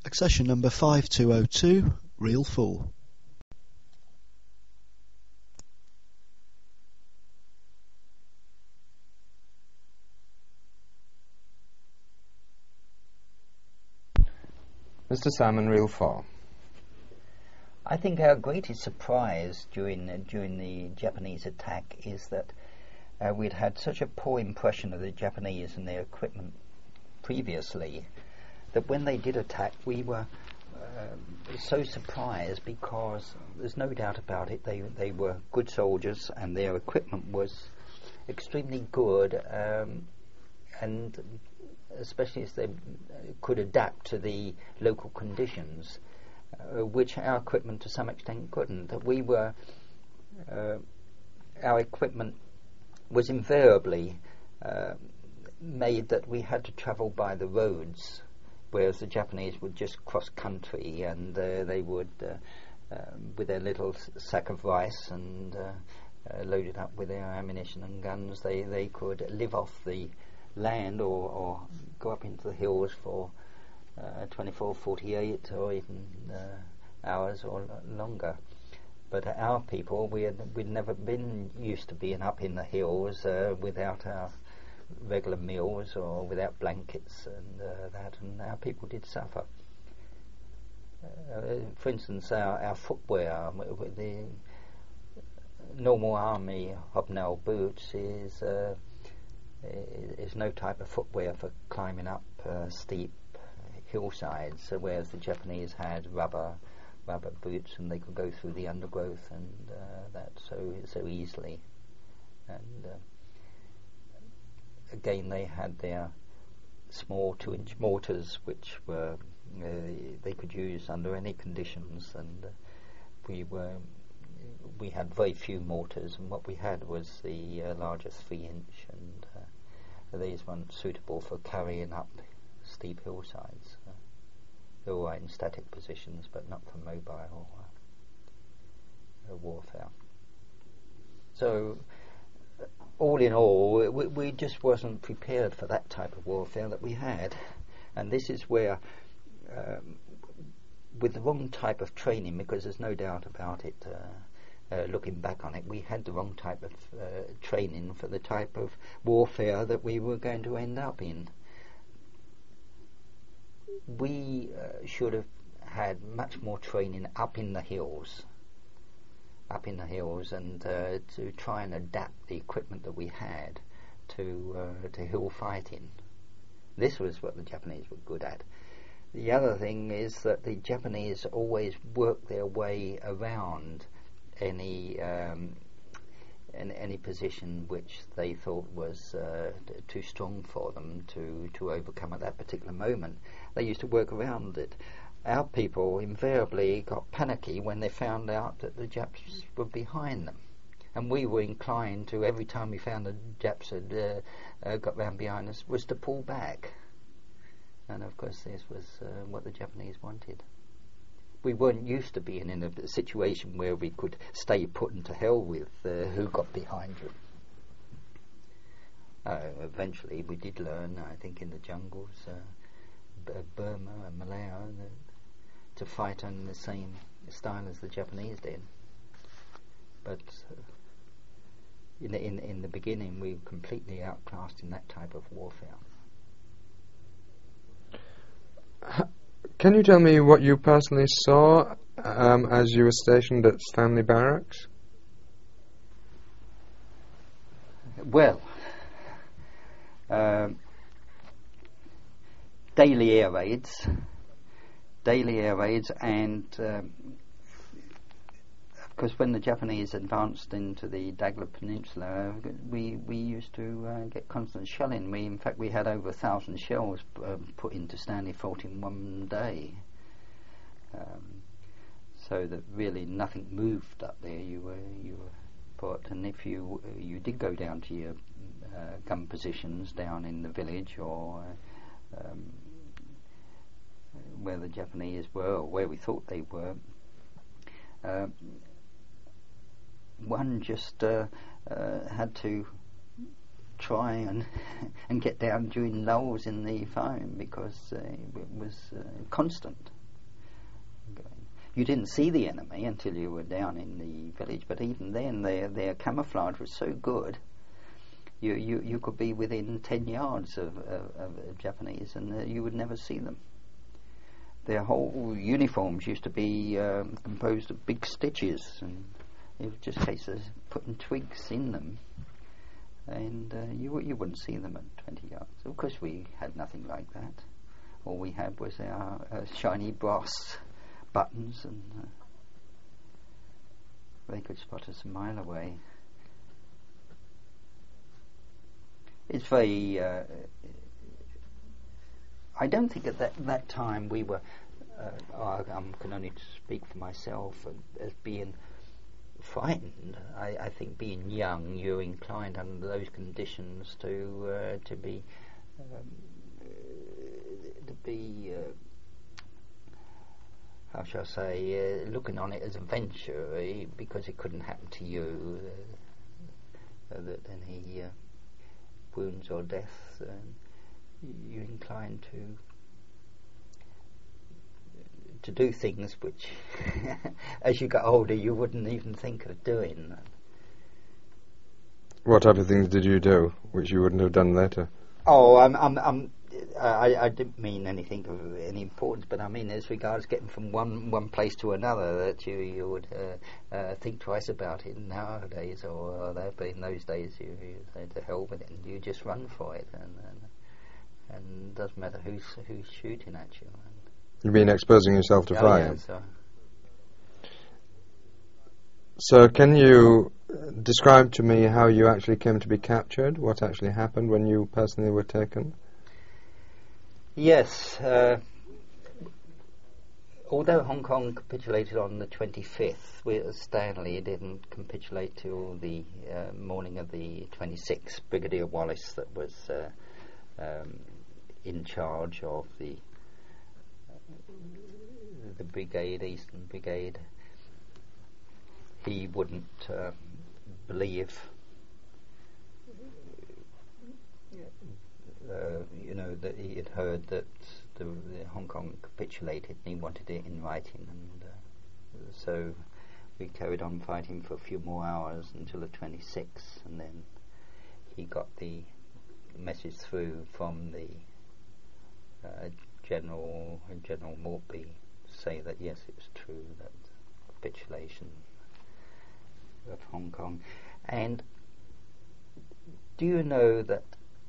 Accession number 5202, reel 4. Mr. Salmon, reel 4. I think our greatest surprise during the Japanese attack is that we'd had such a poor impression of the Japanese and their equipment previously that when they did attack we were so surprised, because there's no doubt about it, they were good soldiers and their equipment was extremely good, and especially as they could adapt to the local conditions, which our equipment to some extent couldn't. Our equipment was invariably made that we had to travel by the roads, whereas the Japanese would just cross country, and they would, with their little sack of rice and loaded up with their ammunition and guns, they could live off the land or go up into the hills for 24, 48 or even hours or longer. But our people, we'd never been used to being up in the hills without our regular meals or without blankets and that, and our people did suffer. For instance, our footwear, the normal army hobnail boots is no type of footwear for climbing up steep hillsides, whereas the Japanese had rubber boots, and they could go through the undergrowth and that so easily. And again, they had their small 2-inch mortars, which were they could use under any conditions, and we had very few mortars, and what we had was the largest 3-inch, and these weren't suitable for carrying up steep hillsides. They were in static positions, but not for mobile warfare. So, all in all, we just wasn't prepared for that type of warfare that we had, and this is where, with the wrong type of training, because there's no doubt about it, looking back on it, we had the wrong type of training for the type of warfare that we were going to end up in. We should have had much more training up in the hills, and to try and adapt the equipment that we had to hill fighting. This was what the Japanese were good at. The other thing is that the Japanese always worked their way around any position which they thought was too strong for them to overcome at that particular moment. They used to work around it. Our people invariably got panicky when they found out that the Japs were behind them, and we were inclined to, every time we found the Japs had got round behind us, was to pull back. And of course this was what the Japanese wanted. We weren't used to being in a situation where we could stay put and to hell with who got behind you. Eventually we did learn, I think, in the jungles, Burma and Malaya, to fight on the same style as the Japanese did. But in the beginning we were completely outclassed in that type of warfare. Can you tell me what you personally saw as you were stationed at Stanley Barracks? Well, daily air raids, and because when the Japanese advanced into the Daguerre Peninsula, we used to get constant shelling. In fact, we had over 1,000 shells put into Stanley Fort in one day. So that really nothing moved up there. You were put, and if you did go down to your gun positions down in the village or where the Japanese were, or where we thought they were, one just had to try and get down during lulls in the firing, because it was constant. You didn't see the enemy until you were down in the village, but even then their camouflage was so good. You could be within 10 yards of Japanese and you would never see them. Their whole uniforms used to be composed of big stitches, and it was just a case of putting twigs in them, and you wouldn't see them at 20 yards. Of course we had nothing like that. All we had was our shiny brass buttons, and they could spot us a mile away. It's very... I don't think at that time we were... I can only speak for myself as being frightened. I think being young, you're inclined under those conditions to be how shall I say, looking on it as a venture, because it couldn't happen to you, that any wounds or death, you're inclined to do things which, as you got older, you wouldn't even think of doing. What type of things did you do, which you wouldn't have done later? Oh, I didn't mean anything of any importance, but I mean as regards getting from one place to another, that you would think twice about it nowadays, or that. But in those days, you say to hell with it, and you just run for it, and it doesn't matter who's shooting at you. You've been exposing yourself to fire. Yeah, So can you describe to me how you actually came to be captured? What actually happened when you personally were taken? Yes. Although Hong Kong capitulated on the 25th, Stanley didn't capitulate till the morning of the 26th. Brigadier Wallace, that was in charge of the brigade, Eastern Brigade, he wouldn't believe, that he had heard that the Hong Kong capitulated, and he wanted it in writing, and so we carried on fighting for a few more hours until the 26th, and then he got the message through from the General Morby, say that yes, it was true, that capitulation of Hong Kong. And do you know that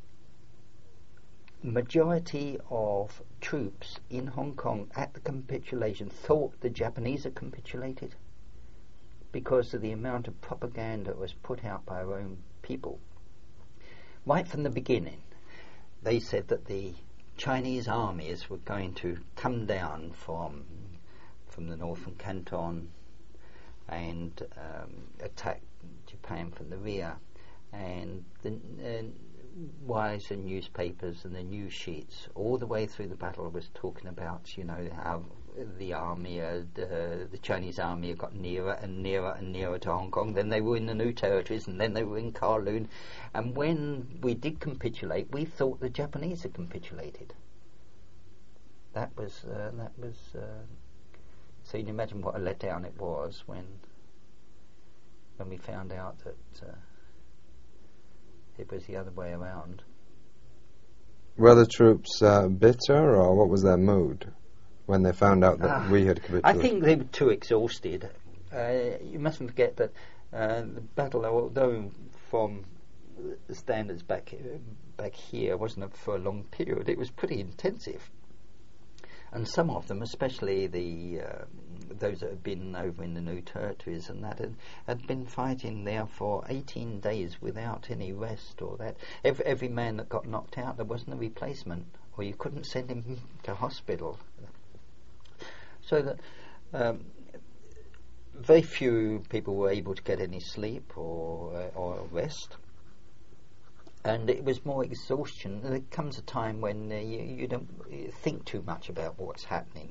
majority of troops in Hong Kong at the capitulation thought the Japanese had capitulated because of the amount of propaganda that was put out by our own people? Right from the beginning, they said that the Chinese armies were going to come down from the north, from Canton, and attack Japan from the rear. And the wires and newspapers and the news sheets all the way through the battle was talking about, how the army, the Chinese army had got nearer and nearer and nearer to Hong Kong. Then they were in the New Territories, and then they were in Kowloon. And when we did capitulate, we thought the Japanese had capitulated. That was so you can imagine what a letdown it was when we found out that it was the other way around. Were the troops bitter, or what was their mood when they found out that we had capitulated? I think they were too exhausted. You mustn't forget that the battle, although from the standards back here, wasn't for a long period, it was pretty intensive. And some of them, especially those that had been over in the New Territories and that, had been fighting there for 18 days without any rest or that. Every man that got knocked out, there wasn't a replacement, or you couldn't send him to hospital. So that very few people were able to get any sleep or rest. And it was more exhaustion. There comes a time when you don't think too much about what's happening.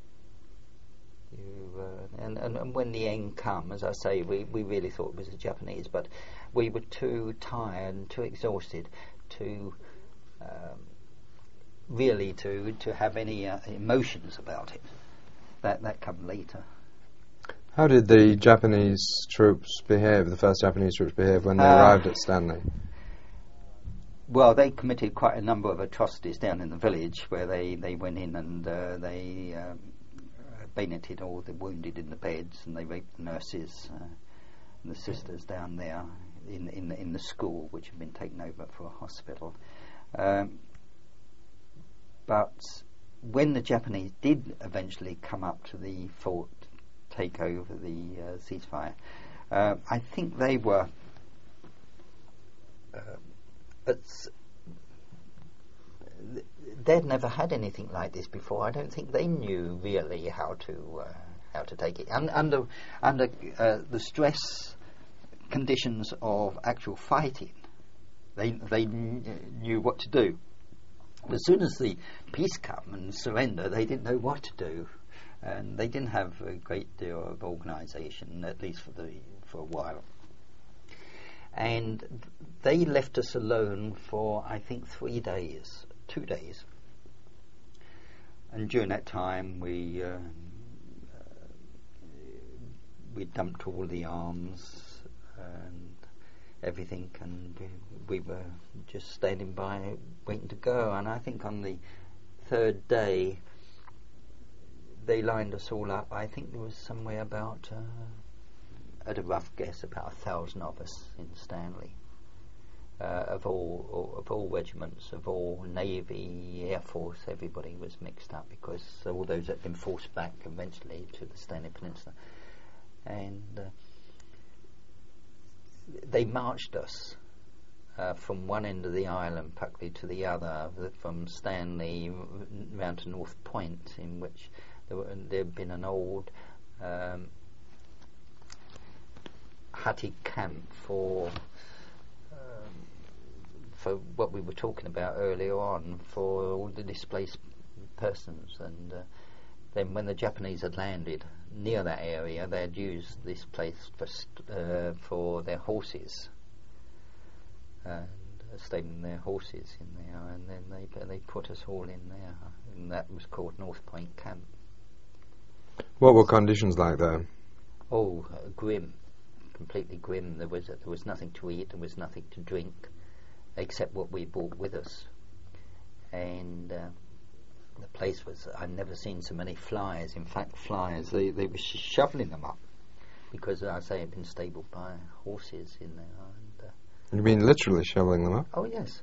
And when the end come, as I say, we really thought it was the Japanese, but we were too tired and too exhausted to really to have any emotions about it. that come later. How did the Japanese troops behave, the first Japanese troops behave when they arrived at Stanley? Well, they committed quite a number of atrocities down in the village, where they went in and they bayoneted all the wounded in the beds, and they raped the nurses and the sisters down there in the school, which had been taken over for a hospital. But when the Japanese did eventually come up to the fort, take over the ceasefire, I think they were they'd never had anything like this before. I don't think they knew really how to take it. Under the stress conditions of actual fighting, they knew what to do. But as soon as the peace come and surrender, they didn't know what to do, and they didn't have a great deal of organisation, at least for a while. And they left us alone for, I think, 2 days. And during that time, we dumped all the arms and everything, and we were just standing by, waiting to go. And I think on the 3rd day, they lined us all up. I think there was somewhere about, at a rough guess, about 1,000 of us in Stanley, of all regiments, of all Navy, Air Force. Everybody was mixed up, because all those had been forced back eventually to the Stanley Peninsula, and they marched us from one end of the island practically to the other, from Stanley round to North Point, in which there had been an old Hatti camp for what we were talking about earlier on, for all the displaced persons. And then when the Japanese had landed near that area, they had used this place for their horses, and stabling their horses in there, and then they put us all in there, and that was called North Point Camp. What were conditions like there? Oh, grim, completely grim. There was nothing to eat, there was nothing to drink, except what we brought with us. And the place was, I'd never seen so many flies. In fact, flies, they were shoveling them up, because, as I say, had been stabled by horses in there. And, you mean literally shoveling them up? Oh, yes.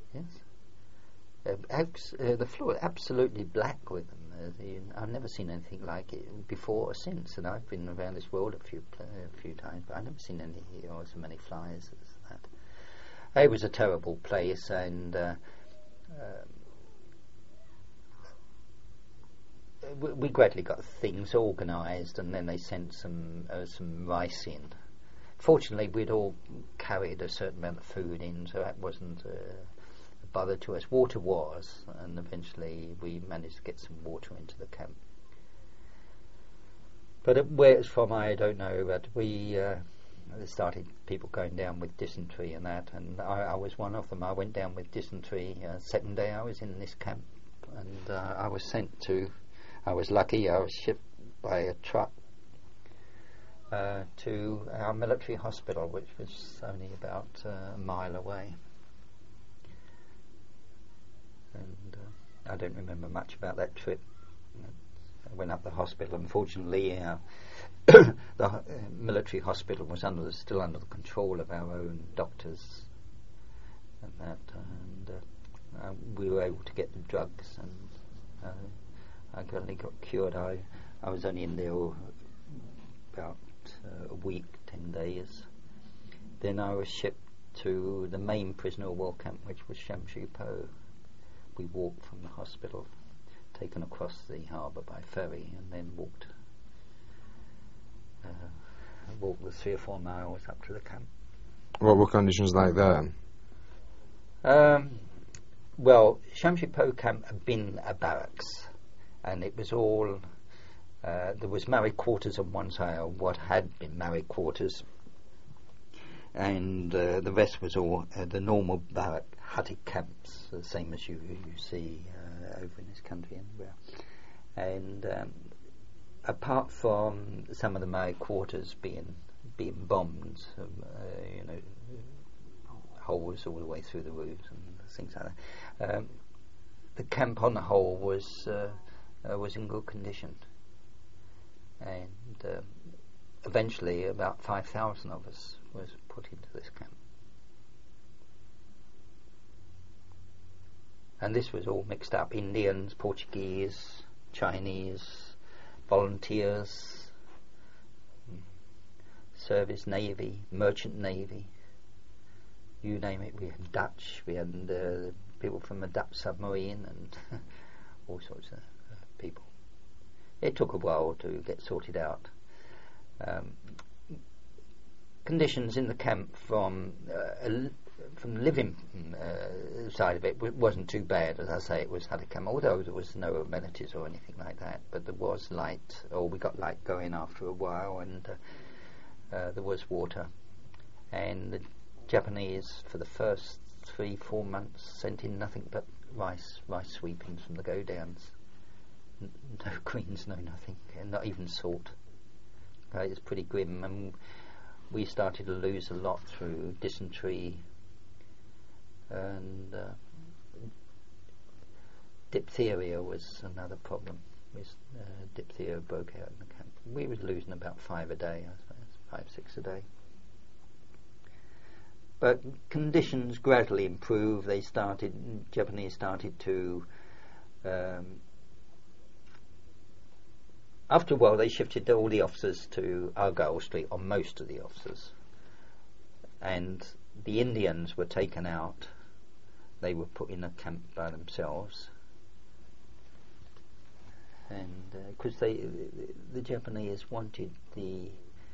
The floor absolutely black with them. I've never seen anything like it before or since, and I've been around this world a few times, but I've never seen so many flies as that. It was a terrible place, and we gradually got things organised, and then they sent some rice in. Fortunately, we'd all carried a certain amount of food in, so that wasn't a bother to us. Water was, and eventually we managed to get some water into the camp. But where it's from, I don't know, but we started people going down with dysentery and that, and I was one of them. I went down with dysentery. Second day I was in this camp, and I was lucky, I was shipped by a truck to our military hospital, which was only about a mile away. And I don't remember much about that trip. I went up the hospital. Unfortunately, the military hospital was still under the control of our own doctors, and that, and we were able to get the drugs, and I only got cured. I was only in there about a week, 10 days. Then I was shipped to the main prisoner of war camp, which was Shamshi-Po. We walked from the hospital, taken across the harbour by ferry, and then walked the 3 or 4 miles up to the camp. What were conditions like there? Well, Shamshi-Po camp had been a barracks, and it was all there was married quarters on one side, or what had been married quarters, and the rest was all the normal barrack Hatti camps, the same as you see over in this country anywhere. And apart from some of the Maori quarters being bombed, holes all the way through the roofs and things like that, the camp on the whole was in good condition, and eventually about 5,000 of us was put into this camp. And this was all mixed up: Indians, Portuguese, Chinese, volunteers, service navy, merchant navy, you name it. We had Dutch, we had people from a Dutch submarine, and all sorts of people. It took a while to get sorted out. Conditions in the camp from the living side of it wasn't too bad. As I say, it was Hatakam, although there was no amenities or anything like that, but there was light, or we got light going after a while, and there was water. And the Japanese, for the first 3-4 months, sent in nothing but rice sweepings from the go-downs. No greens, no nothing, and not even salt. It's pretty grim, and we started to lose a lot through dysentery, and diphtheria was another problem. Diphtheria broke out in the camp. We was losing about 5 a day, I suppose, 5-6 a day. But conditions gradually improved. Japanese started to, after a while they shifted all the officers to Argyle Street, or most of the officers, and the Indians were taken out. They were put in a camp by themselves, and because the Japanese wanted the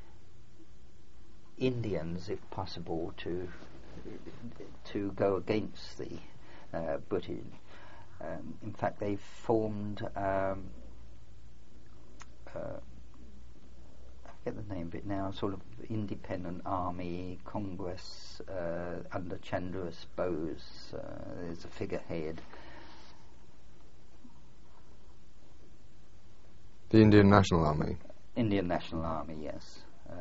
Indians, if possible, to go against the British. In fact, they formed, I forget the name of it now, sort of independent army congress under Chandras Bose. There's a figurehead. The Indian National Army. Indian National Army, yes.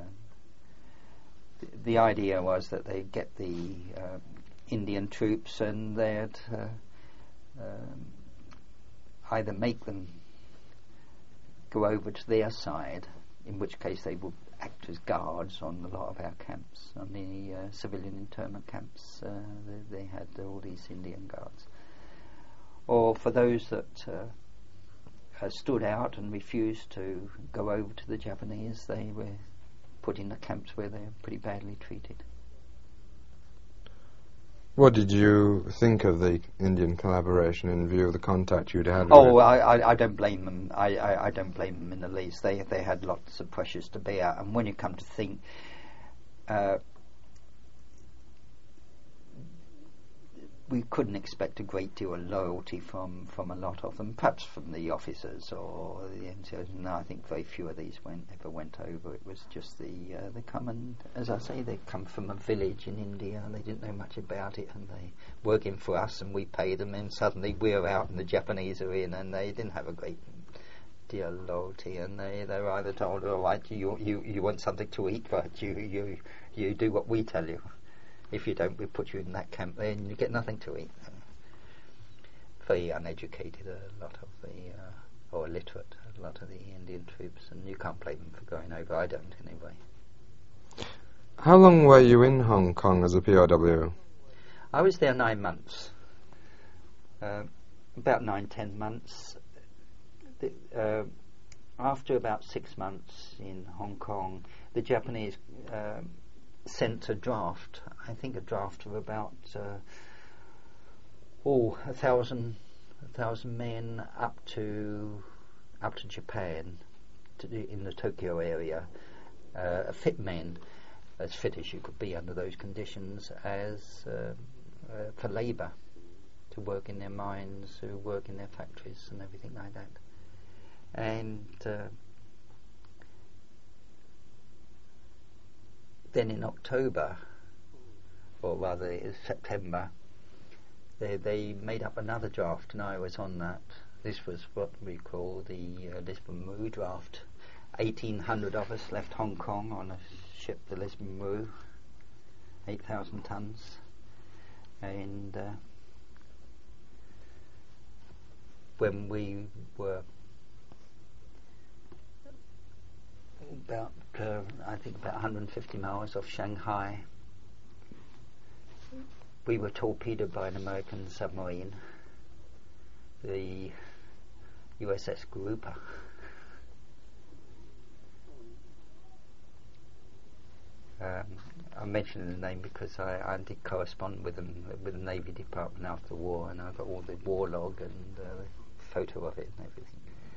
The idea was that they'd get the Indian troops, and they'd either make them go over to their side, in which case they would act as guards on a lot of our camps, on the civilian internment camps. They had all these Indian guards. Or for those that stood out and refused to go over to the Japanese, they were put in the camps where they were pretty badly treated. What did you think of the Indian collaboration in view of the contact you'd had with Oh, I don't blame them. I don't blame them in the least. They had lots of pressures to bear, and when you come to think, we couldn't expect a great deal of loyalty from a lot of them, perhaps from the officers or the NCOs. No, I think very few of these ever went over. It was just they come, and as I say, they come from a village in India, and they didn't know much about it, and they working for us, and we pay them, and suddenly we're out and the Japanese are in, and they didn't have a great deal of loyalty, and they were either told, all right, you want something to eat, but you do what we tell you. If you don't, we put you in that camp there and you get nothing to eat. Very uneducated, a lot of the, or illiterate, a lot of the Indian troops, and you can't blame them for going over. I don't, anyway. How long were you in Hong Kong as a POW? I was there 9 months. About 9-10 months. After about 6 months in Hong Kong, the Japanese sent a draft, I think a draft of about 1,000 men up to Japan, in the Tokyo area, fit men, as fit as you could be under those conditions, as for labour, to work in their mines, to work in their factories and everything like that. And then in October, or rather it was September, they made up another draft, and I was on that. This was what we call the Lisbon Moo draft, 1,800 of us left Hong Kong on a ship, the Lisbon Rue, 8,000 tons, and when we were about, I think about 150 miles off Shanghai, we were torpedoed by an American submarine, the USS Grouper. I'm mentioning the name because I did correspond with them, with the Navy Department after the war, and I got all the war log and photo of it and everything.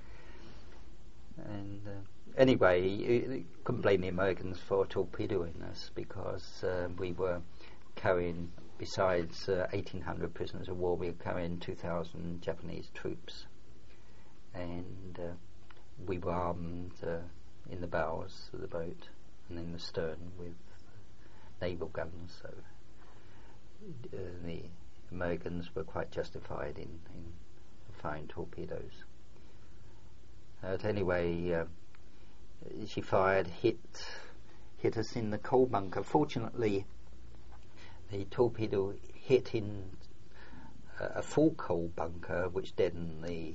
And anyway, you couldn't blame the Americans for torpedoing us, because we were carrying, besides 1,800 prisoners of war, we were carrying 2,000 Japanese troops, and we were armed in the bows of the boat and in the stern with naval guns, so the Americans were quite justified in firing torpedoes. But anyway, she fired, hit us in the coal bunker. Fortunately, the torpedo hit in a full coal bunker, which deadened the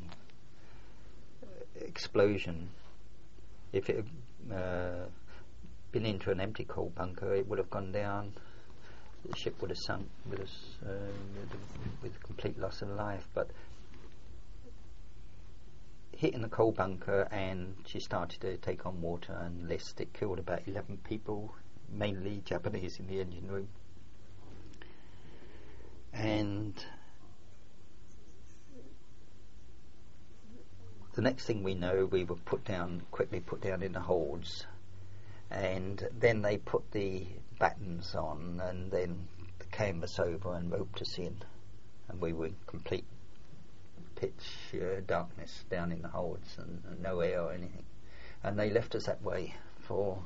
explosion. If it had been into an empty coal bunker, it would have gone down. The ship would have sunk with us, with complete loss of life. But hit in the coal bunker, and she started to take on water and list. It killed about 11 people, mainly Japanese, in the engine room. And the next thing we know, we were quickly put down in the holds, and then they put the battens on, and then the canvas over and roped us in, and we were in complete pitch darkness down in the holds, and no air or anything. And they left us that way for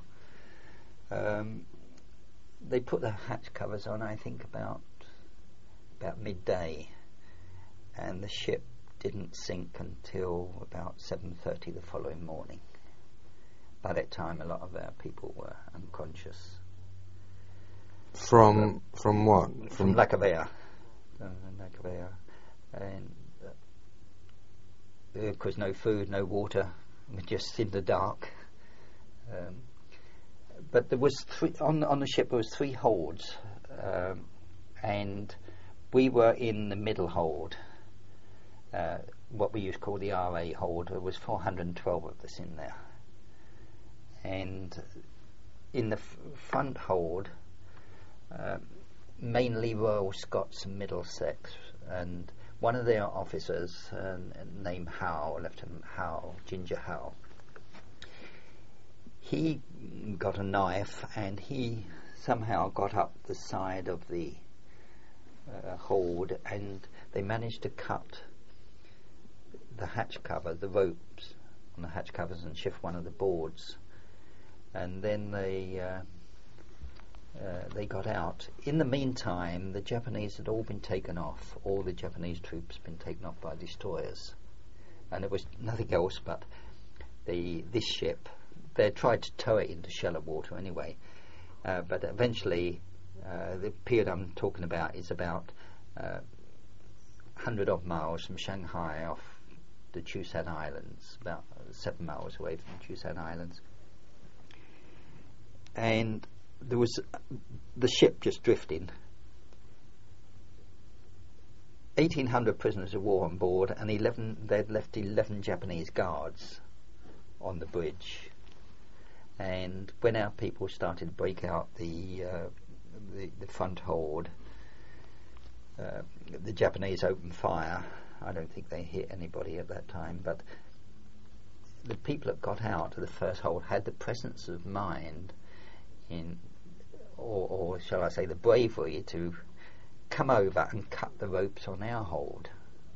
they put the hatch covers on, I think, about midday, and the ship didn't sink until about 7:30 the following morning. By that time, a lot of our people were unconscious. From what? From lack of air. Lack of air. And of course, no food, no water. We're just in the dark. But there was on the ship. There was 3 holds, and we were in the middle hold. What we used to call the RA hold. There was 412 of us in there, and in the front hold, mainly Royal Scots and Middlesex, and one of their officers, named Howe, Lieutenant Howe, Ginger Howe, he got a knife, and he somehow got up the side of the hold, and they managed to cut the hatch cover, the ropes on the hatch covers, and shift one of the boards, and then they got out. In the meantime, the Japanese had all been taken off. All the Japanese troops had been taken off by destroyers, and there was nothing else but this ship. They tried to tow it into shallow water anyway, but eventually, the period I'm talking about is about 100 odd miles from Shanghai, off the Chusan Islands, about 7 miles away from the Chusan Islands. And there was the ship just drifting. 1,800 prisoners of war on board, and they'd left 11 Japanese guards on the bridge. And when our people started to break out the front hold, the Japanese opened fire. I don't think they hit anybody at that time, but the people that got out of the first hold had the presence of mind, or shall I say the bravery, to come over and cut the ropes on our hold.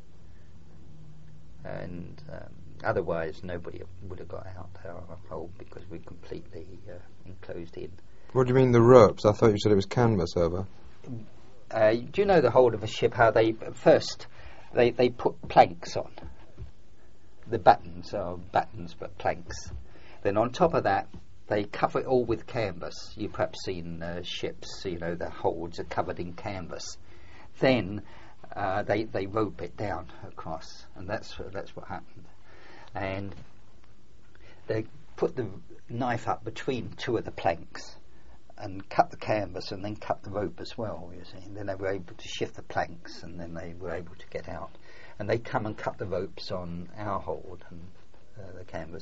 And otherwise nobody would have got out our hold, because we're completely enclosed in. What do you mean the ropes? I thought you said it was canvas over. Do you know the hold of a ship, how they first they put planks on? The battens are battens, but planks. Then on top of that, they cover it all with canvas. You've perhaps seen ships, the holds are covered in canvas. Then they rope it down across, and that's what happened. And they put the knife up between two of the planks and cut the canvas and then cut the rope as well, you see. And then they were able to shift the planks, and then they were able to get out. And they come and cut the ropes on our hold and the canvas.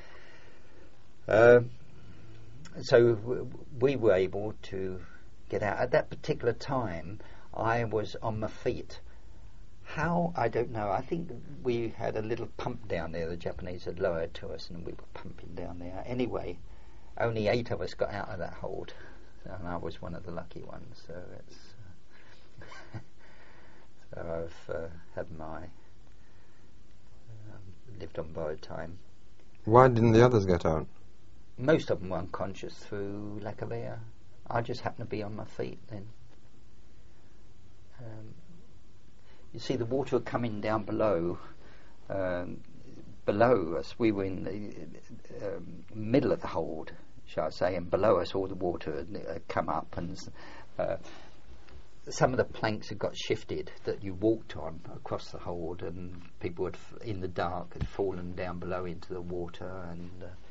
So we were able to get out. At that particular time, I was on my feet. How? I don't know. I think we had a little pump down there the Japanese had lowered to us, and we were pumping down there. Anyway, only 8 of us got out of that hold, and I was one of the lucky ones. So it's so I've had my lived on borrowed time. Why didn't the others get out? Most of them were unconscious through lack of air. I just happened to be on my feet then. You see, the water coming down below. Below us, we were in the middle of the hold, shall I say, and below us all the water had come up, and some of the planks had got shifted that you walked on across the hold, and people had, in the dark, had fallen down below into the water, and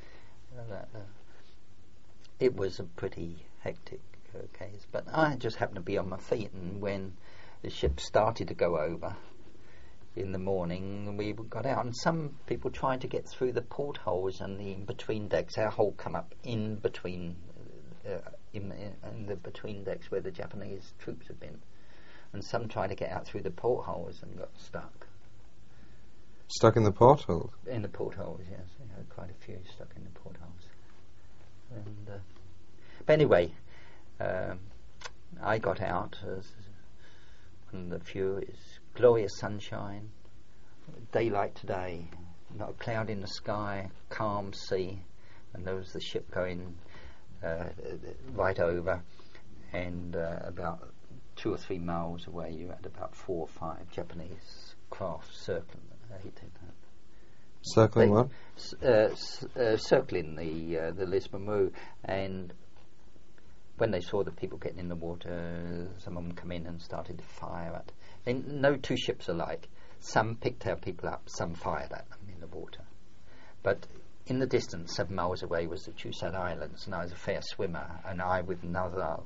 it was a pretty hectic case. But I just happened to be on my feet, and when the ship started to go over in the morning, we got out, and some people tried to get through the portholes and the in-between decks. Our hold come up in between in the between decks where the Japanese troops had been, and some tried to get out through the portholes and got stuck. Stuck in the portholes? In the portholes, yes. We had quite a few stuck in the portholes. And but anyway, I got out and the few. It's glorious sunshine, daylight today, not a cloud in the sky, calm sea, and there was the ship going right over, and about 2 or 3 miles away you had about 4 or 5 Japanese craft circling. Circling what? Circling the Lisbon Road, and when they saw the people getting in the water, some of them come in and started to fire at. And no 2 ships alike. Some picked our people up, some fired at them in the water. But in the distance, 7 miles away, was the Chusan Islands, and I was a fair swimmer, and I with another,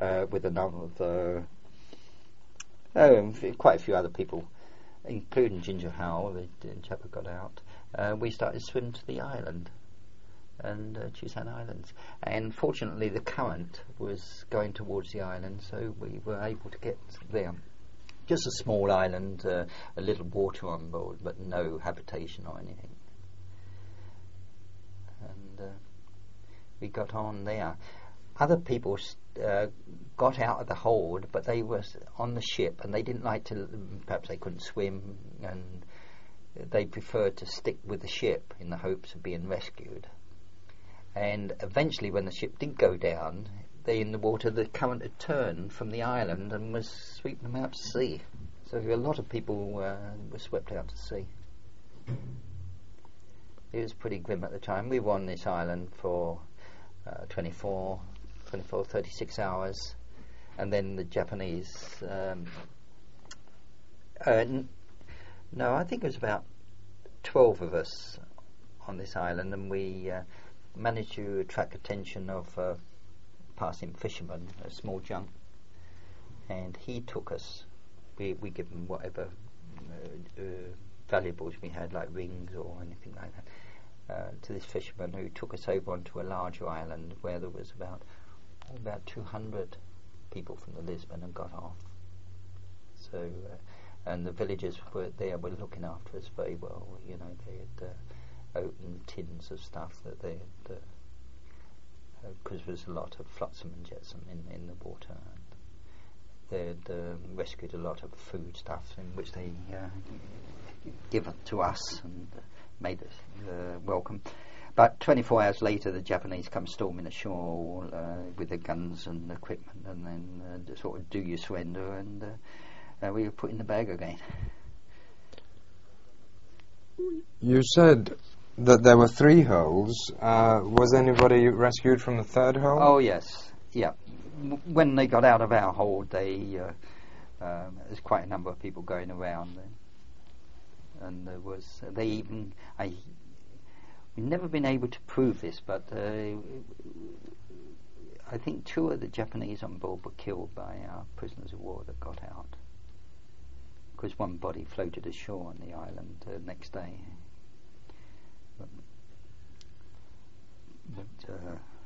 quite a few other people, including Ginger Howell, the chap who got out. We started to swim to the island, and Chusan Islands, and fortunately the current was going towards the island, so we were able to get there. Just a small island, a little water on board, but no habitation or anything. And we got on there. Other people got out of the hold, but they were on the ship, and they didn't like to, perhaps they couldn't swim, and they preferred to stick with the ship in the hopes of being rescued. And eventually, when the ship did go down, in the water, the current had turned from the island and was sweeping them out to sea. So a lot of people were swept out to sea. It was pretty grim at the time. We were on this island for 36 hours, and then the Japanese... no, I think it was about 12 of us on this island, and we managed to attract attention of a passing fisherman, a small junk, and he took us. We give him whatever valuables we had, like rings or anything like that, to this fisherman, who took us over onto a larger island where there was about 200 people from the Lisbon and got off. So, and the villagers were looking after us very well. You know, they had opened tins of stuff that they had, because there was a lot of flotsam and jetsam in the water. They had rescued a lot of food stuff, in which they give it to us and made us welcome. But 24 hours later, the Japanese come storming ashore with their guns and equipment, and then sort of, do you surrender? And we were put in the bag again. You said that there were 3 holes. Was anybody rescued from the 3rd hole? Oh yes, yeah. When they got out of our hold, there's quite a number of people going around, and there was we've never been able to prove this, but I think 2 of the Japanese on board were killed by our prisoners of war that got out, because one body floated ashore on the island next day. But